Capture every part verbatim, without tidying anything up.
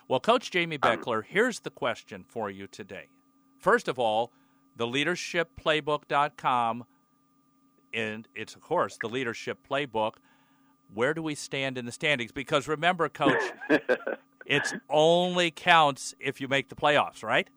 Well, Coach Jamie Um, Beckler, here's the question for you today. First of all, the leadership playbook dot com, and it's, of course, the Leadership Playbook. Where do we stand in the standings? Because remember, Coach, it only counts if you make the playoffs, right?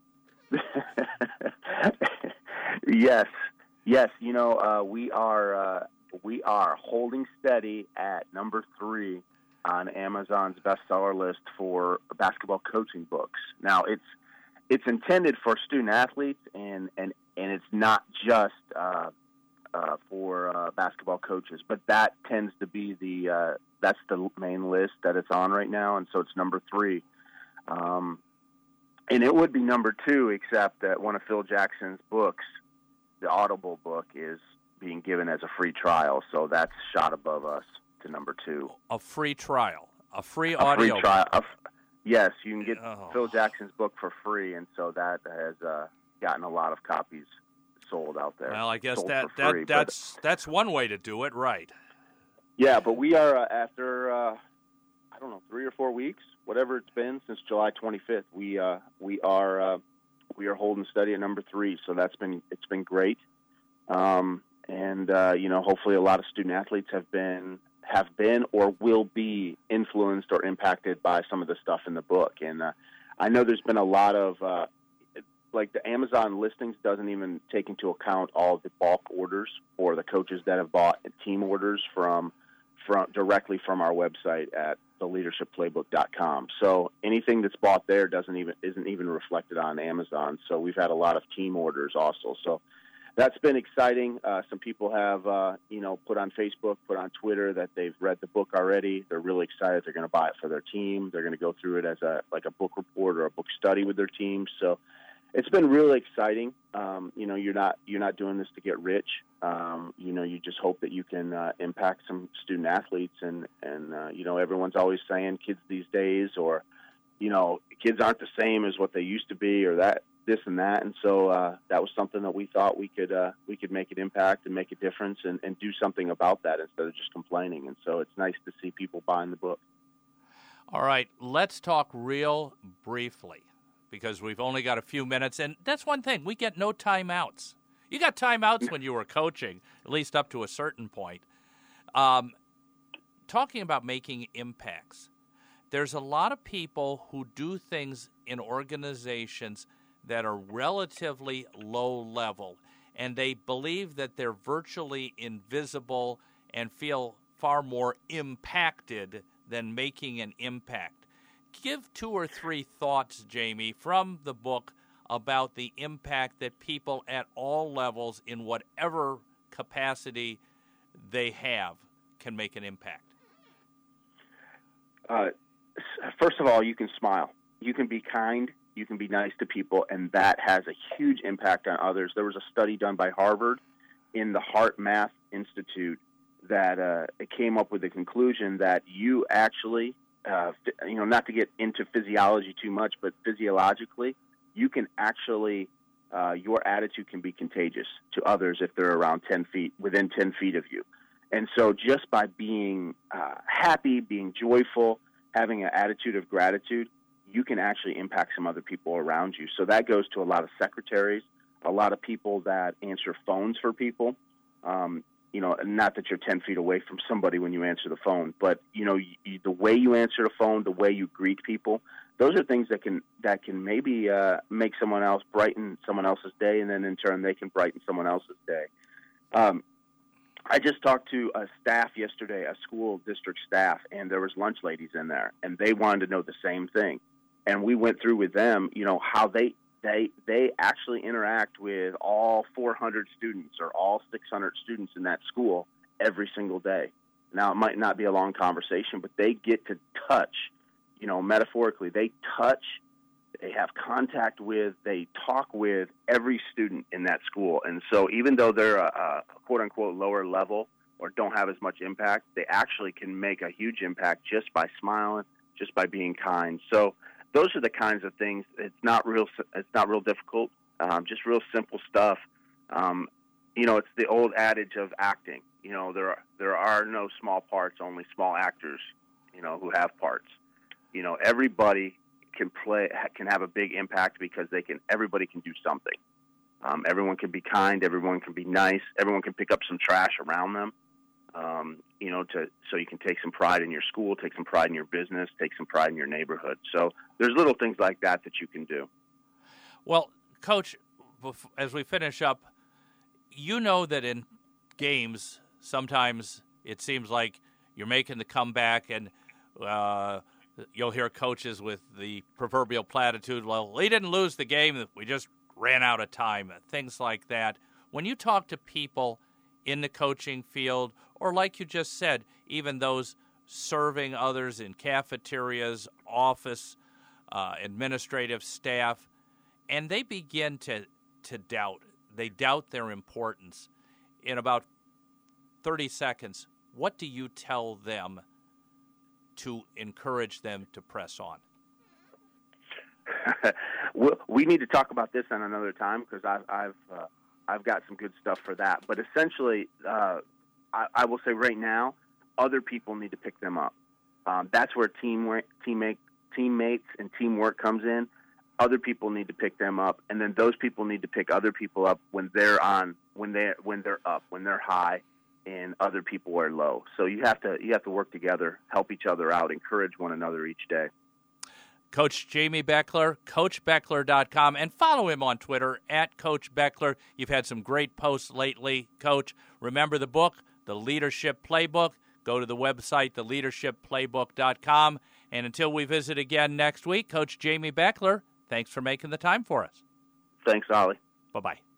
Yes, yes. You know, uh, we are uh, we are holding steady at number three on Amazon's bestseller list for basketball coaching books. Now, it's it's intended for student athletes, and and, and it's not just uh, uh, for uh, basketball coaches, but that tends to be the uh, that's the main list that it's on right now, and so it's number three. Um, and it would be number two, except that one of Phil Jackson's books, the Audible book, is being given as a free trial, so that's shot above us to number two. A free trial, a free A audio free trial. book. A, yes, you can get Oh. Phil Jackson's book for free, and so that has uh, gotten a lot of copies sold out there. Well, I guess Sold that, for that free, but- that's that's one way to do it, right? Yeah, but we are uh, after uh, I don't know three or four weeks, whatever it's been since July twenty-fifth. We uh, we are uh, we are holding steady at number three, so that's been it's been great. Um, and uh, you know, hopefully, a lot of student athletes have been have been or will be influenced or impacted by some of the stuff in the book. And uh, I know there's been a lot of uh, like the Amazon listings doesn't even take into account all of the bulk orders or the coaches that have bought team orders from from directly from our website at the leadership playbook dot com. So anything that's bought there doesn't even isn't even reflected on Amazon. So we've had a lot of team orders also. So that's been exciting. Uh, some people have, uh, you know, put on Facebook, put on Twitter that they've read the book already. They're really excited. They're going to buy it for their team. They're going to go through it as a like a book report or a book study with their team. So it's been really exciting. Um, you know, you're not you're not doing this to get rich. Um, you know, you just hope that you can uh, impact some student athletes. And and uh, you know, everyone's always saying kids these days, or you know, kids aren't the same as what they used to be, or that. This and that, and so uh, that was something that we thought we could uh, we could make an impact and make a difference and, and do something about that instead of just complaining. And so it's nice to see people buying the book. All right, let's talk real briefly because we've only got a few minutes, and that's one thing. We get no timeouts. You got timeouts when you were coaching, at least up to a certain point. Um, talking about making impacts, there's a lot of people who do things in organizations that are relatively low level, and they believe that they're virtually invisible and feel far more impacted than making an impact. Give two or three thoughts, Jamie, from the book about the impact that people at all levels, in whatever capacity they have, can make an impact. Uh, first of all, you can smile. You can be kind. You can be nice to people, and that has a huge impact on others. There was a study done by Harvard in the Heart Math Institute that uh, it came up with the conclusion that you actually, uh, you know, not to get into physiology too much, but physiologically, you can actually, uh, your attitude can be contagious to others if they're around ten feet, within ten feet of you. And so just by being uh, happy, being joyful, having an attitude of gratitude, you can actually impact some other people around you. So that goes to a lot of secretaries, a lot of people that answer phones for people. Um, you know, not that you're ten feet away from somebody when you answer the phone, but, you know, you, the way you answer the phone, the way you greet people, those are things that can that can maybe uh, make someone else brighten someone else's day, and then in turn they can brighten someone else's day. Um, I just talked to a staff yesterday, a school district staff, and there was lunch ladies in there, and they wanted to know the same thing. And we went through with them, you know, how they they they actually interact with all four hundred students or all six hundred students in that school every single day. Now, it might not be a long conversation, but they get to touch, you know, metaphorically, they touch, they have contact with, they talk with every student in that school. And so even though they're a, a quote-unquote lower level or don't have as much impact, they actually can make a huge impact just by smiling, just by being kind. So those are the kinds of things. It's not real. It's not real difficult. Um, just real simple stuff. Um, you know, it's the old adage of acting. You know, there are, there are no small parts, only small actors. You know, who have parts. You know, everybody can play can have a big impact because they can everybody can do something. Um, everyone can be kind. Everyone can be nice. Everyone can pick up some trash around them. Um, you know, to so you can take some pride in your school, take some pride in your business, take some pride in your neighborhood. So there's little things like that that you can do. Well, Coach, as we finish up, you know that in games sometimes it seems like you're making the comeback, and uh, you'll hear coaches with the proverbial platitude, well, we didn't lose the game, we just ran out of time, things like that. When you talk to people in the coaching field, or like you just said, even those serving others in cafeterias, office, uh, administrative staff, and they begin to, to doubt, they doubt their importance. In about thirty seconds, what do you tell them to encourage them to press on? We need to talk about this on another time because I've I've, uh, I've got some good stuff for that. But essentially, uh, I, I will say right now, other people need to pick them up. Um, that's where teamwork, teammate, teammates and teamwork comes in. Other people need to pick them up, and then those people need to pick other people up when they're on, when they when they're up, when they're high, and other people are low. So you have to you have to work together, help each other out, encourage one another each day. Coach Jamie Beckler, coach beckler dot com, and follow him on Twitter at Coach Beckler. You've had some great posts lately, Coach. Remember the book, The Leadership Playbook. Go to the website, the leadership playbook dot com. And until we visit again next week, Coach Jamie Beckler, thanks for making the time for us. Thanks, Ollie. Bye-bye.